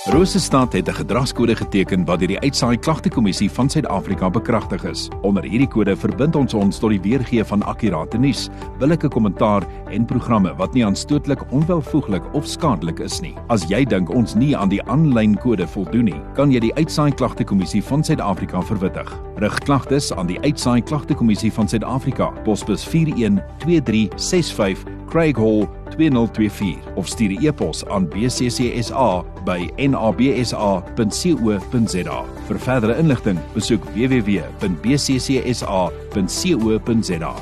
Rosestad het 'n gedragskode geteken wat deur die Uitsaai Klagtekommissie van Suid-Afrika bekragtig is. Onder hierdie kode verbind ons tot die weergee van akkurate nuus, billike kommentaar en programme wat nie aanstootlik, onwelvoeglik of skadelik is nie. As jy dink ons nie aan die aanlyn kode voldoen nie, kan jy die Uitsaai Klagtekommissie van Suid-Afrika verwittig. Rig klagtes aan die Uitsaai Klagtekommissie van Suid-Afrika, posbus 412365 Craig Hall 2024 of stuur 'n e-pos aan bccsa@nabsa.co.za. Vir verdere inligting, besoek www.bccsa.co.za.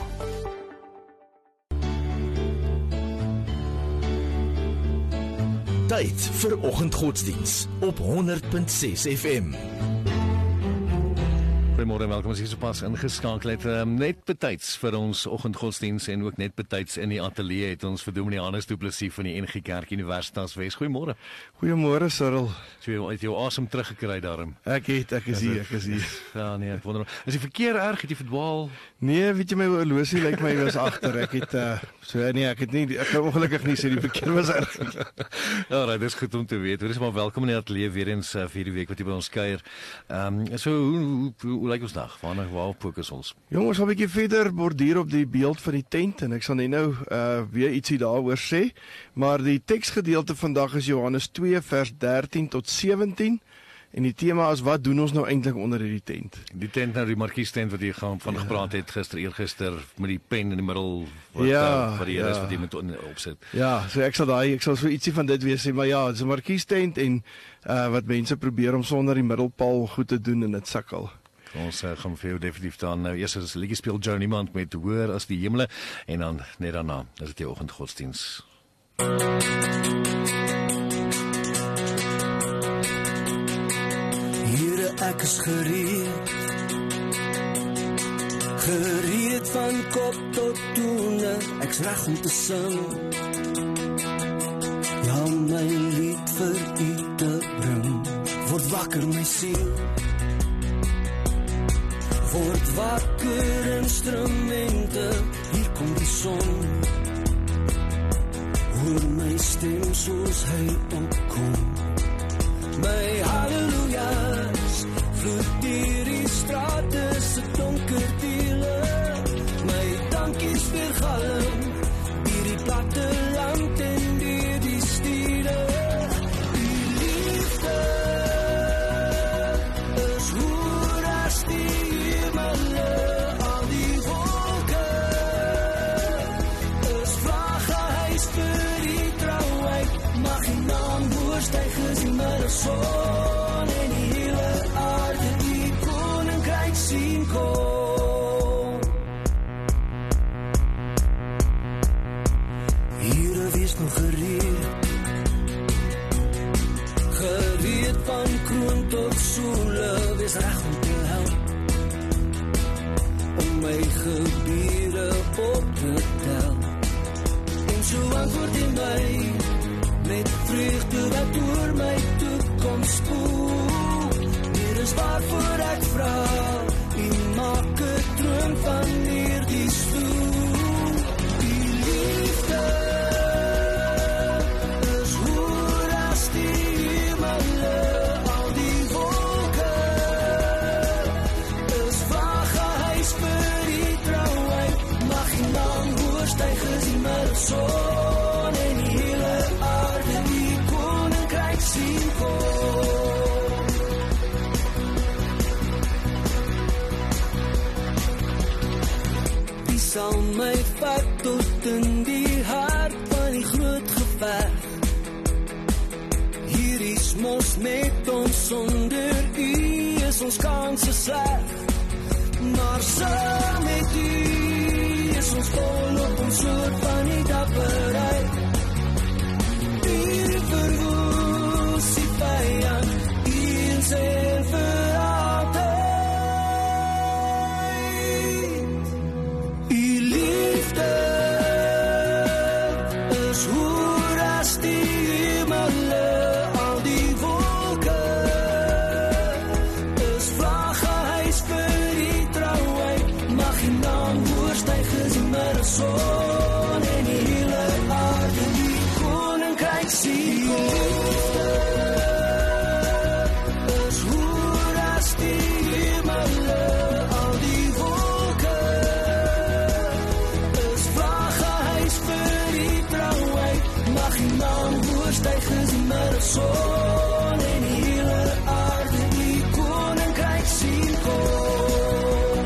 Tyd vir oggendgodsdiens op 100.6 FM. Goeiemôre en welkom as jy sopas ingeskakel het. Net betyds vir ons oggendgodsdiens en ook net betyds in die ateljee het ons vir Dominee Hannes Du Plessis van die NG Kerk Universitas Wes. Goeiemôre. Goeiemôre Cyril. Jy het jou asem teruggekry daarom. Ek is hier. Ja nee, ek wonder. Is die verkeer erg? Het jy verdwaal? Nee, weet jy my horlosie lyk my was agter. Ek het ek kan ongelukkig nie sê die verkeer was erg. Ja, dit is goed om te weet. Wees maar welkom in die ateljee weer eens vir die week wat jy by ons kuier. So hoe lyk ons dag? Waar fokus ons? Jongens, 'n bietjie verder borduur op die beeld van die tent en ek sal nou weer ietsie daaroor sê, maar die teksgedeelte vandag is Johannes 2 vers 13 tot 17 en die tema is wat doen ons nou eintlik onder hierdie tent? Die tent nou, die markies tent wat jy van gepraat het eergister met die pen in die middel wat die Here is wat jy moet opsit. Ja, so ek sal so ietsie van dit weer sê, maar ja, dit is 'n markies tent en wat mense probeer om sonder die middelpaal goed te doen en dit sukkel. Ons gaan vir jou definitief dan eers as 'n liedjie speel Joe Niemand met Hoër as die hemele en dan net daarna is dit jou oggendgodsdiens. Here, ek is gereed van kop tot tone, ek's reg om te sing. Ja, my lied vir U te bring, word wakker my siel. Word wakker instrumente, hier kom die son. Hoor my stem soos hy opkom. My halleluja's vloed deur die strate se donker dele. My dankies weergalm deur die platte land en deur die stede. Die liefde is hoër as die al die wolke is vlagge huis vir die trouheid, mag die naam hoorstyg is die middelson en die hele aarde die koninkryk sien kom. Here, wees nog gereed van kroon tot soele, wees reg om te help. My gebiede op te tel. En so antwoord in my met vreugde wat oor my toekoms spoel. Dit is waarvoor ek vra, U maak 'n troon van hierdie stoel. Die liefde is hoër as die hemele, al die wolke is vlagge huis vir die trouheid, mag die naam hoorstyg is die middelson en die hele aarde die koninkryk sien kom. Die sal my vat tot in die hart van die groot geveg. Hier is mos met ons, sonder U is ons kanse sleg. Maar saam met U is ons volop ons soort van die dapperheid. U verwoes die vyand, U en sy vir altyd. U liefde is hoër as die hemele, al die wolke is vlagge huis vir die trouheid, mag die naam hoorstyg is die middelson en die hele aarde son en die hele aarde die koninkryk sien kom.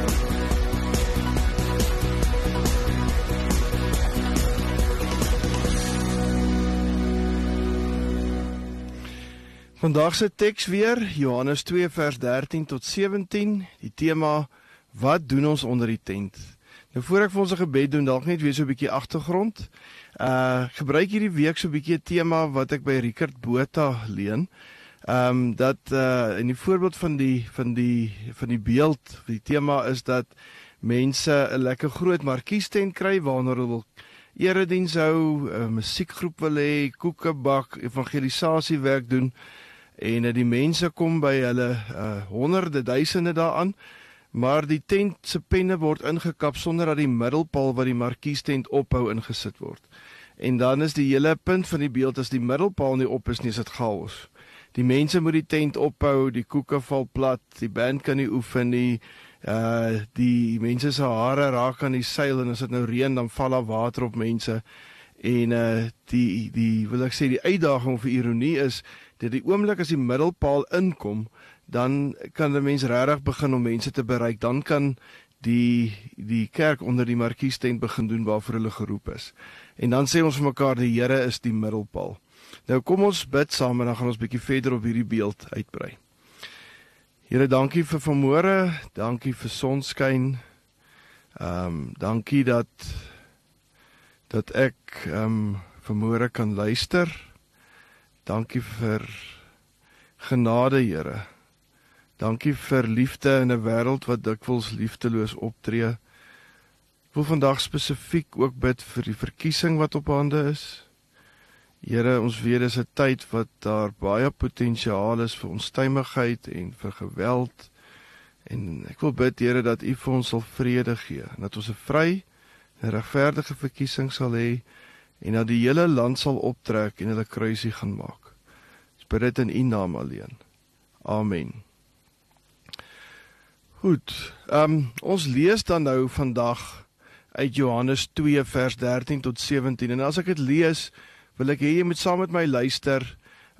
Vandag se teks weer, Johannes 2 vers 13 tot 17, die tema, wat doen ons onder die tent? Nou voor ek vir ons 'n gebed doen, dalk net weer so 'n bietjie agtergrond. Gebruik hierdie week so 'n bietjie 'n tema wat ek by Richard Botha leen. Dat in die voorbeeld van die beeld, die tema is dat mense 'n lekker groot markiestent kry waarna hulle wil erediens hou, 'n musiekgroep wil hê, koeke bak, evangelisasiewerk doen. En die mense kom by hulle honderde, duisende daaraan, maar die tent se penne word ingekap sonder dat die middelpaal wat die markiestent ophou ingesit word. En dan is die hele punt van die beeld, as die middelpaal nie op is nie, is dit chaos. Die mense moet die tent ophou, die koeke val plat, die band kan nie oefen nie, die mense se hare raak aan die seil, en as dit nou reën, dan val daar water op mense. En wil ek sê, die uitdaging of ironie is, dat die oomblik as die middelpaal inkom, dan kan die mens regtig begin om mense te bereik, dan kan die kerk onder die markiestent begin doen waarvoor hulle geroep is. En dan sê ons vir mekaar, die Here is die middelpaal. Nou kom ons bid saam en dan gaan ons bietjie verder op hierdie beeld uitbrei. Here, dankie vir vanmôre, dankie vir sonskyn, dankie dat ek vanmôre kan luister. Dankie vir genade, Here. Dankie vir liefde in 'n wêreld wat dikwels liefdeloos optree. Ek wil vandag spesifiek ook bid vir die verkiesing wat op hande is. Here, ons weet dis 'n tyd wat daar baie potensiaal is vir onstuimigheid en vir geweld. En ek wil bid, Here, dat U vir ons sal vrede gee, en dat ons 'n vry en regverdige verkiesing sal hê, en dat die hele land sal optrek en hulle kruisie gaan maak. Ons bid dit in U naam alleen. Amen. Goed, ons lees dan nou vandag uit Johannes 2 vers 13 tot 17, en as ek dit lees, wil ek hê jy moet saam met my luister,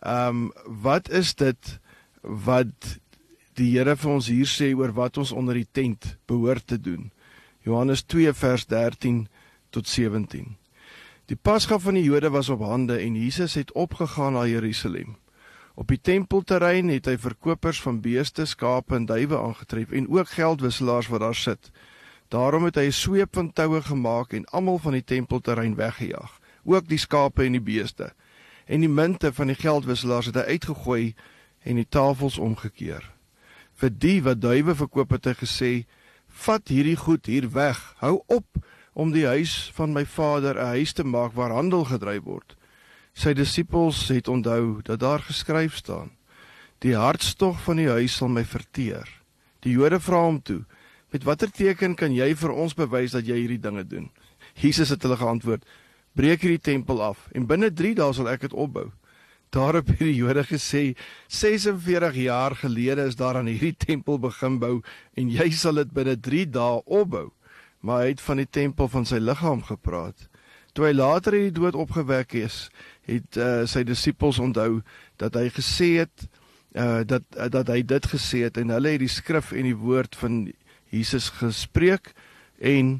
wat is dit wat die Here vir ons hier sê oor wat ons onder die tent behoort te doen? Johannes 2 vers 13 tot 17. Die Pasga van die Jode was op hande en Jesus het opgegaan na Jerusalem. Op die tempelterrein het hy verkopers van beeste, skape en duwe aangetref en ook geldwisselaars wat daar sit. Daarom het hy 'n sweep van toue gemaak en almal van die tempelterrein weggejaag, ook die skape en die beeste. En die munte van die geldwisselaars het hy uitgegooi en die tafels omgekeer. Vir die wat duwe verkoop het hy gesê, vat hierdie goed hier weg, hou op om die huis van my Vader 'n huis te maak waar handel gedryf word. Sy disippels het onthou dat daar geskryf staan, die hartstog van die huis sal my verteer. Die Jode vra hom toe, met watter teken kan jy vir ons bewys dat jy hierdie dinge doen? Jesus het hulle geantwoord, breek hierdie tempel af en binne 3 dae sal ek dit opbou. Daarop het die Jode gesê, 46 jaar gelede is daar aan hierdie tempel begin bou en jy sal dit binne 3 dae opbou. Maar hy het van die tempel van sy liggaam gepraat. Toe hy later uit die dood opgewek is, het sy disippels onthou dat hy gesê het, dat hy dit gesê het, en hulle het die skrif en die woord van Jesus gespreek en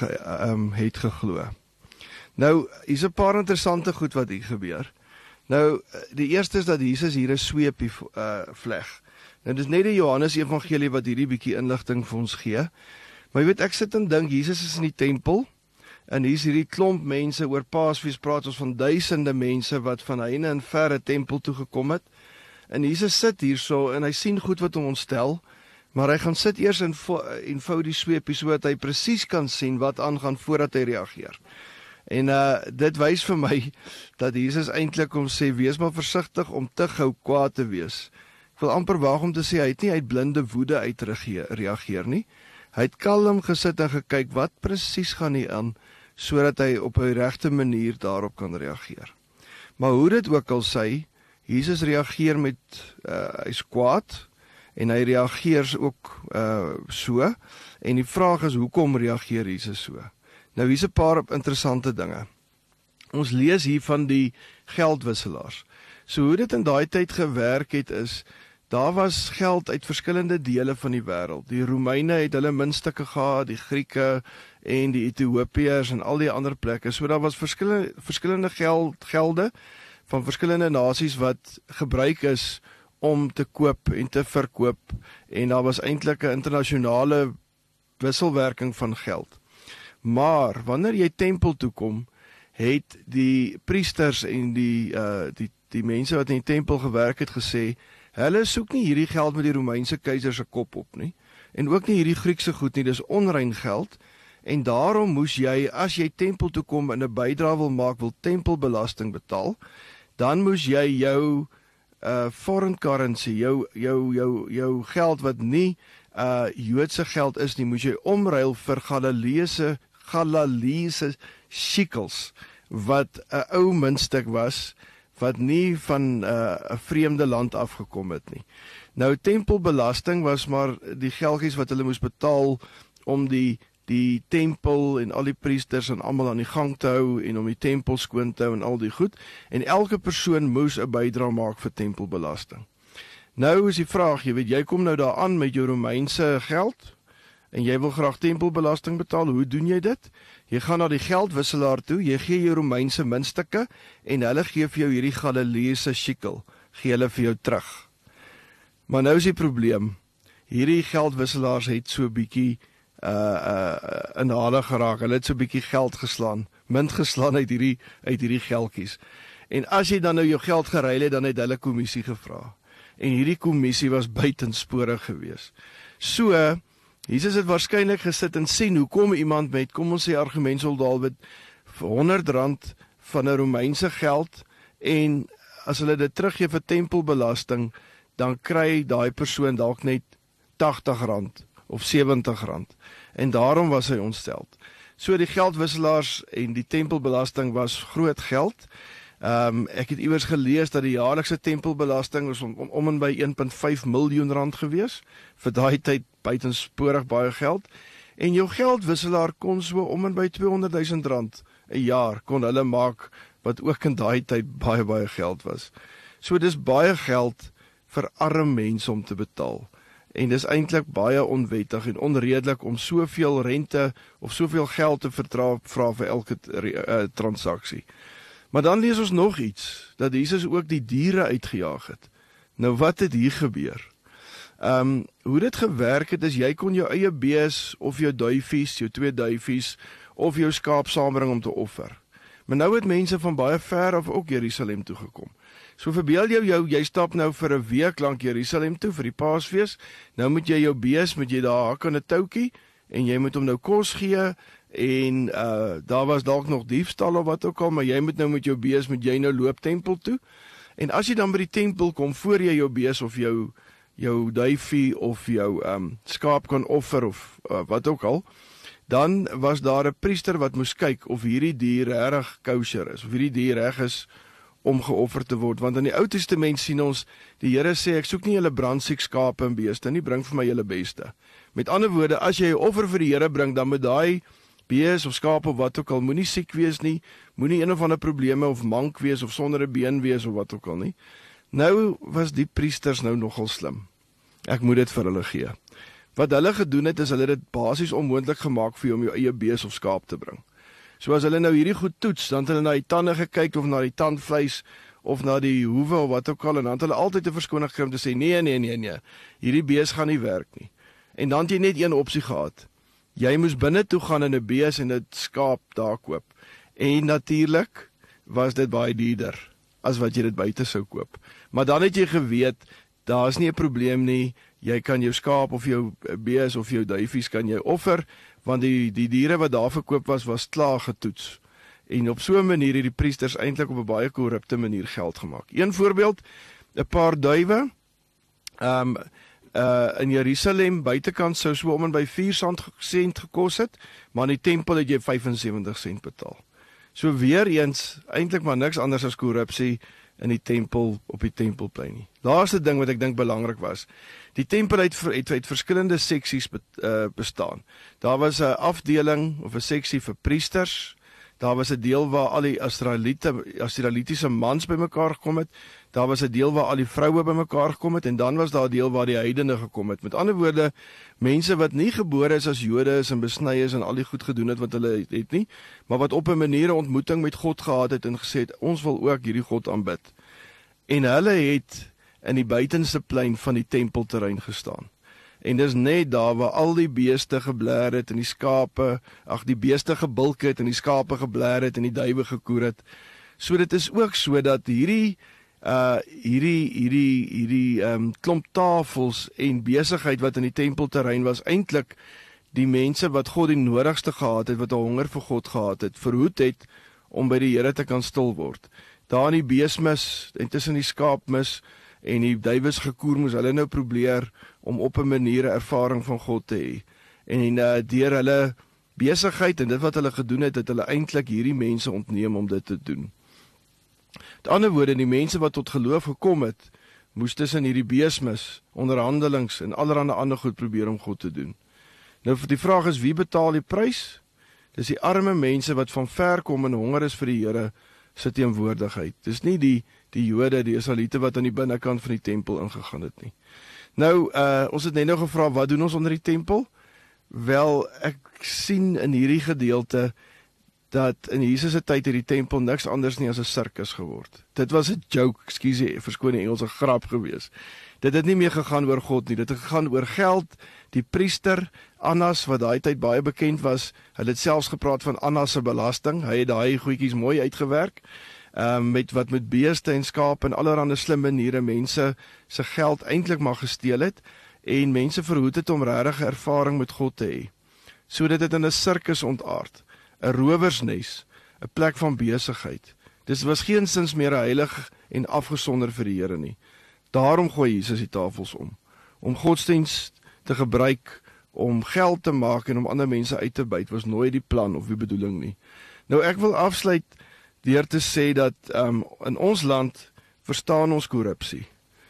het geglo. Nou, hier's 'n paar interessante goed wat hier gebeur. Nou, die eerste is dat Jesus hier 'n sweepie vleg. Nou, dis net die Johannes Evangelie wat hierdie bietjie inligting vir ons gee. Maar jy weet, ek sit en dink, Jesus is in die tempel, en hier's hierdie klomp mense, oor Paasfees praat ons van duisende mense, wat van heine en verre tempel toe gekom het, en Jesus sit hierso, en hy sien goed wat hom ontstel, maar hy gaan sit eers en vou die sweepie, so dat hy presies kan sien wat aangaan, voordat hy reageer. En dit wys vir my, dat Jesus eintlik hom sê, wees maar versigtig om te gou kwaad te wees. Ek wil amper waag om te sê, hy het nie uit blinde woede uitreageer nie, hy het kalm gesit en gekyk, wat presies gaan nie aan, sodat hy op 'n regte manier daarop kan reageer. Maar hoe dit ook al sê, Jesus reageer met, hy's kwaad, en hy reageer ook so, en die vraag is, hoekom reageer Jesus so? Nou, hier's 'n paar interessante dinge. Ons lees hier van die geldwisselaars. So hoe dit in daai tyd gewerk het is, daar was geld uit verskillende dele van die wêreld. Die Romeine het hulle muntstukke gehad, die Grieke en die Ethiopiërs en al die ander plekke. So daar was verskillende gelde van verskillende nasies wat gebruik is om te koop en te verkoop, en daar was eintlik 'n internasionale wisselwerking van geld. Maar wanneer jy tempel toe kom, het die priesters en die mense wat in die tempel gewerk het gesê, hulle soek nie hierdie geld met die Romeinse keiser se kop op nie, en ook nie hierdie Griekse goed nie, dis onrein geld, en daarom moes jy, as jy tempel toe kom en 'n bydrae wil maak, wil tempelbelasting betaal, dan moes jy jou foreign currency, jou geld wat nie Joodse geld is nie, moes jy omruil vir Galileese shekels, wat 'n ou muntstuk was, wat nie van 'n vreemde land afgekom het nie. Nou, tempelbelasting was maar die geldjies wat hulle moes betaal om die tempel en al die priesters en almal aan die gang te hou en om die tempel skoon te hou en al die goed, en elke persoon moes 'n bydrae maak vir tempelbelasting. Nou is die vraag, jy weet, jy kom nou daar aan met jou Romeinse geld, en jy wil graag tempelbelasting betaal, hoe doen jy dit? Jy gaan na die geldwisselaar toe, jy gee jou Romeinse muntstukke, en hulle gee vir jou hierdie Galileese shekel, gee hulle vir jou terug. Maar nou is die probleem, hierdie geldwisselaars het so bietjie in hale geraak, hulle het so bietjie geld geslaan, munt geslaan uit hierdie geldjies. En as jy dan nou jou geld geruil het, dan het hulle kommissie gevra. En hierdie kommissie was buitensporig geweest. So, Jesus het waarskynlik gesit en sien, hoe kom iemand met, kom ons sê argument sal daal met R100 van 'n Romeinse geld, en as hulle dit teruggee vir tempelbelasting, dan kry daai persoon dalk net R80 of R70, en daarom was hy ontstel. So die geldwisselaars en die tempelbelasting was groot geld. Ek het iewers gelees dat die jaarlikse tempelbelasting was om en by R1.5 miljoen gewees, vir daai tyd buitensporig baie geld, en jou geldwisselaar kon so om en by R200,000 'n jaar kon hulle maak, wat ook in daai tyd baie geld was. So dis baie geld vir arme mense om te betaal, en dis eintlik baie onwettig en onredelik om soveel rente of soveel geld te vra vir elke transaksie. Maar dan lees ons nog iets, dat Jesus ook die diere uitgejaag het. Nou wat het hier gebeur? Hoe dit gewerk het is, jy kon jou eie bees, of jou duifies, jou 2 duifies, of jou skaap saambring om te offer. Maar nou het mense van baie ver af ook Jerusalem toe gekom. So verbeel jy stap nou vir 'n week lank Jerusalem toe, vir die Paasfees, nou moet jy jou bees, moet jy daar hak aan 'n toukie, en jy moet hom nou kos gee, en daar was dalk nog diefstal of wat ook al, maar jy moet nou met jou bees, moet jy nou loop tempel toe, en as jy dan by die tempel kom, voor jy jou bees of jou duifie of jou skaap kan offer of wat ook al, dan was daar 'n priester wat moes kyk of hierdie dier reg kosher is, of hierdie dier reg is om geoffer te word, want in die Ou Testament sien ons, die Here sê, ek soek nie julle brandsiek skape en beeste nie, bring vir my julle beste. Met ander woorde, as jy 'n offer vir die Here bring, dan moet daai bees of skaap of wat ook al, moenie siek wees nie, moenie een of ander probleme of mank wees of sonder 'n been wees of wat ook al nie. Nou was die priesters nou nogal slim. Ek moet dit vir hulle gee. Wat hulle gedoen het, is hulle dit basies onmoontlik gemaak vir jou om jou eie bees of skaap te bring. So as hulle nou hierdie goed toets, dan het hulle na die tande gekyk of na die tandvleis of na die hoewe of wat ook al, en dan het hulle altyd 'n verskoning gekry om te sê, nee, hierdie bees gaan nie werk nie. En dan het jy net een opsie gehad. Jy moes binne toe gaan in 'n bees en 'n skaap daar koop. En natuurlik was dit baie duurder as wat jy dit buite sou koop. Maar dan het jy geweet, daar is nie 'n probleem nie, jy kan jou skaap of jou bees of jou duifies kan jy offer, want die diere wat daar verkoop was klaar getoets. En op so 'n manier het die priesters eintlik op 'n baie korrupte manier geld gemaak. Een voorbeeld, 'n paar duwe in Jerusalem buitekant sou so om en by 4 sent gekos het, maar in die tempel het jy 75 sent betaal. So weer eens, eintlik maar niks anders as korrupsie in die tempel, op die tempelplein nie. Laaste ding wat ek dink belangrik was, die tempel het verskillende seksies bestaan. Daar was 'n afdeling of 'n seksie vir priesters, Daar was 'n deel waar al die Israelitiese mans bymekaar gekom het. Daar was 'n deel waar al die vroue bymekaar gekom het en dan was daar 'n deel waar die heidene gekom het. Met ander woorde, mense wat nie gebore is as Jode is en besny is en al die goed gedoen het wat hulle het nie, maar wat op 'n manier 'n ontmoeting met God gehad het en gesê het, ons wil ook hierdie God aanbid. En hulle het in die buitenste plein van die tempelterrein gestaan. En dis net daar waar al die beeste gebler het en die skape, die beeste gebulk het en die skape gebler het en die duwe gekoer het. So dit is ook so dat hierdie klomp tafels en besigheid wat in die tempelterrein was, eintlik die mense wat God die nodigste gehad het, wat 'n honger vir God gehad het, verhoed het om by die Here te kan stil word. Daar in die beesmis en tussen die skaapmis en die duiwes gekoer moes hulle nou probeer om op 'n manier 'n ervaring van God te hê. En deur hulle besigheid en dit wat hulle gedoen het, het hulle eintlik hierdie mense ontneem om dit te doen. Met ander woorde, die mense wat tot geloof gekom het, moes tussen hierdie beesmis, onderhandelings en allerlei ander goed probeer om God te doen. Nou die vraag is, wie betaal die prys? Dis die arme mense wat van ver kom en honger is vir die Here se teenwoordigheid. Dis nie die Jode, die Israeliete wat aan die binnekant van die tempel ingegaan het nie. Nou, ons het net nou gevra, wat doen ons onder die tempel? Wel, ek sien in hierdie gedeelte dat in Jesus se tyd het die tempel niks anders nie as 'n sirkus geword. Dit was 'n joke, verskoon die Engels, 'n grap gewees. Dit het nie meer gegaan oor God nie, dit het gegaan oor geld. Die priester, Annas, wat daai tyd baie bekend was, hulle het selfs gepraat van Annas se belasting. Hy het daai goedjies mooi uitgewerk, met beeste en skaap en allerlei slim maniere mense se geld eintlik maar gesteel het, en mense verhoed het om regtig 'n ervaring met God te hê. So dit het in 'n sirkus ontaard, 'n rowersnes, 'n plek van besigheid. Dis was geensins meer heilig en afgesonder vir die Here nie. Daarom gooi Jesus die tafels om godsdienst te gebruik, om geld te maak en om ander mense uit te byt, was nooit die plan of die bedoeling nie. Nou ek wil afsluit deur te sê dat in ons land verstaan ons korrupsie.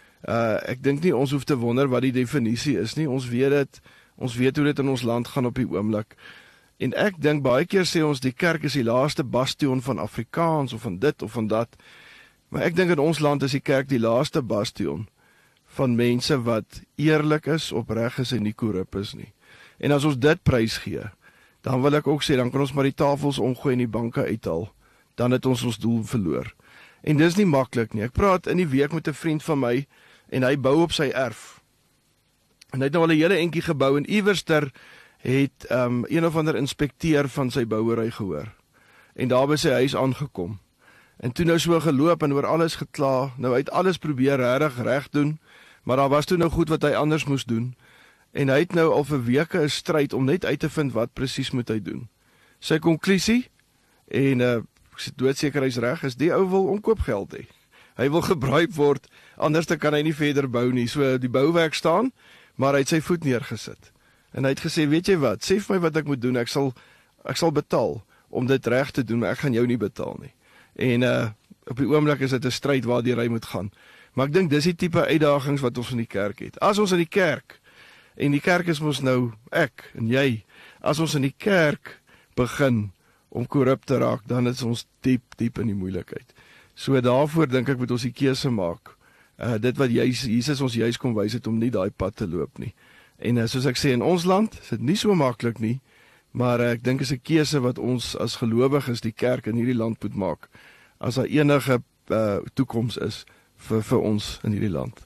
Ek dink nie ons hoef te wonder wat die definisie is nie, ons weet hoe dit in ons land gaan op die oomblik. En ek dink baie keer sê ons die kerk is die laaste bastion van Afrikaans of van dit of van dat. Maar ek dink in ons land is die kerk die laaste bastion van mense wat eerlik is, opreg is en nie korrup is nie. En as ons dit prys gee, dan wil ek ook sê, dan kan ons maar die tafels omgooi en die banke uithaal. Dan het ons doel verloor. En dis nie maklik nie. Ek praat in die week met 'n vriend van my en hy bou op sy erf. En hy het nou al 'n hele entjie gebou en iewerster het een of ander inspekteur van sy bouery gehoor. En daar by sy huis aangekom. En toe nou so geloop en oor alles gekla. Nou hy het alles probeer reg doen, maar daar was toe nou goed wat hy anders moes doen. En hy het nou al vir weke 'n stryd om net uit te vind wat presies moet hy doen. Sy konklusie, en ek sê doodseker hy's reg, is die ou wil omkoopgeld hê. Hy wil gebruik word, anders kan hy nie verder bou nie. So die bouwerk staan, maar hy het sy voet neergesit. En hy het gesê, weet jy wat, sê vir my wat ek moet doen, ek sal betaal om dit reg te doen, maar ek gaan jou nie betaal nie. En op die oomblik is dit 'n stryd waardeur hy moet gaan. Maar ek dink dis die tipe uitdagings wat ons in die kerk het. As ons in die kerk, en die kerk is mos nou ek en jy, as ons in die kerk begin om korrup te raak, dan is ons diep in die moeilikheid. So daarvoor dink ek moet ons die keuse maak. Dit wat Jesus ons juis kom wys het om nie daai pad te loop nie. En soos ek sê, in ons land is dit nie so maklik nie, maar ek dink is 'n keuse wat ons as gelowiges, die kerk in hierdie land moet maak, as daar enige toekoms is vir ons in hierdie land.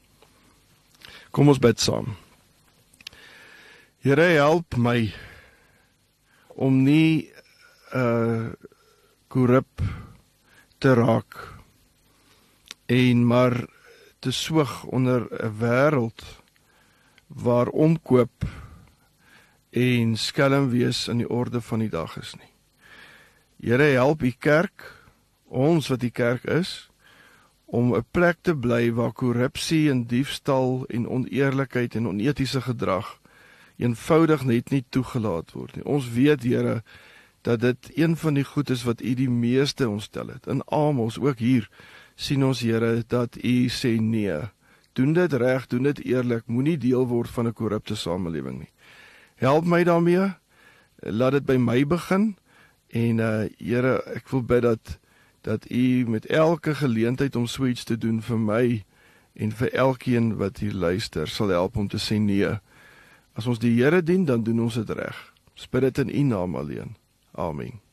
Kom ons bid saam. Here, help my om nie korrup te raak en maar te soeg onder 'n wêreld waar omkoop en skelm wees in die orde van die dag is nie. Here, help die kerk, ons wat die kerk is, om 'n plek te bly waar korrupsie en diefstal en oneerlikheid en onetiese gedrag eenvoudig net nie toegelaat word nie. Ons weet, Here, dat dit een van die goed is wat U die meeste ontstel het. In Amos, ook hier, sien ons, Here, dat U sê nee. Doen dit reg, doen dit eerlik, moenie deel word van 'n korrupte samelewing nie. Help my daarmee, laat dit by my begin, En Here, ek voel bid dat U met elke geleentheid om so iets te doen vir my en vir elkeen wat hier luister, sal help om te sê nee. As ons die Here dien, dan doen ons dit reg. Ons bid dit in U naam alleen. Amen.